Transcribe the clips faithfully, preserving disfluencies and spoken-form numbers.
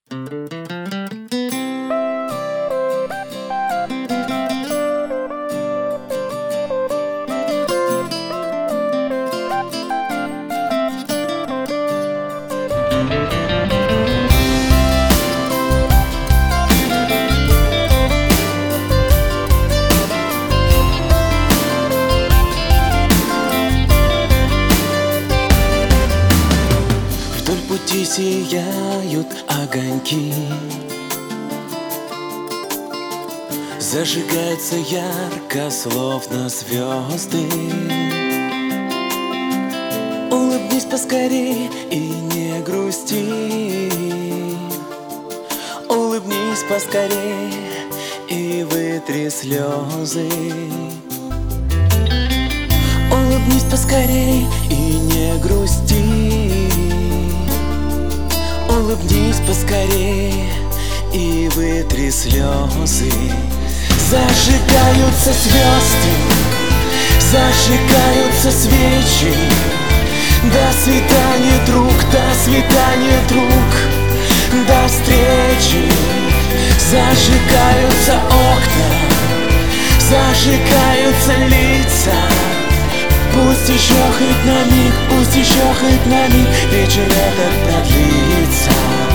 Вдоль пути сияют огоньки, зажигаются ярко, словно звезды. Улыбнись поскорей и не грусти. Улыбнись поскорей и вытри слезы. Улыбнись поскорей и не грусти. Улыбнись поскорей и вытри слезы. Зажигаются звезды, зажигаются свечи. До свидания, друг, до свидания, друг, до встречи. Зажигаются окна, зажигаются лица. Пусть еще хоть на миг, пусть еще хоть на миг вечер этот продлится.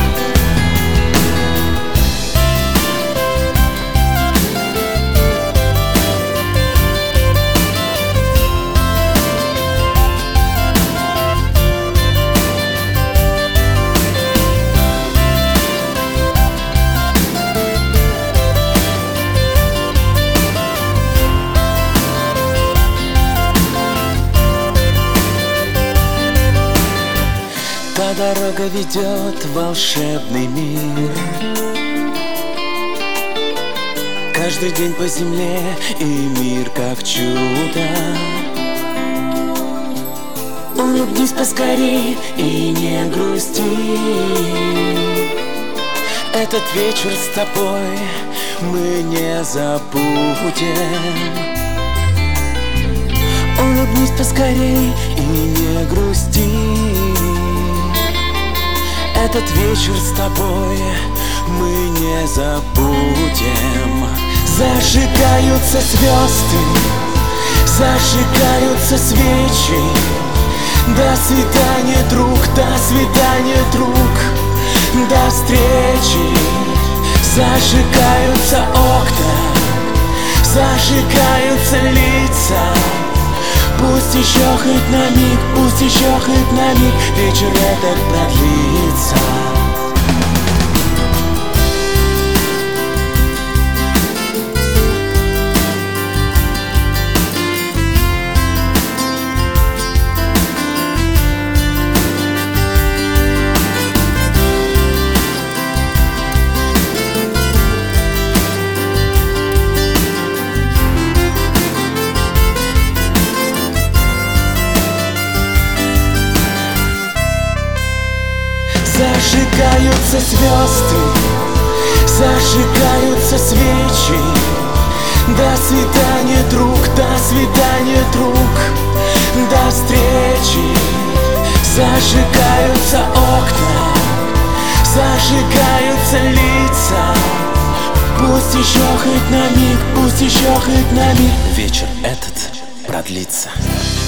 Та дорога ведет в волшебный мир. Каждый день по земле и мир как чудо. Улыбнись поскорей и не грусти. Этот вечер с тобой мы не забудем. Улыбнись поскорей и не грусти. Этот вечер с тобой мы не забудем. Зажигаются звезды, зажигаются свечи. До свидания, друг, до свидания, друг, до встречи. Зажигаются окна, зажигаются лица. Пусть еще хоть на миг, пусть еще хоть на миг вечер этот продлится. Зажигаются звезды, зажигаются свечи. До свидания, друг, до свидания, друг, до встречи. Зажигаются окна, зажигаются лица. Пусть еще хоть на миг, пусть еще хоть на миг вечер этот продлится.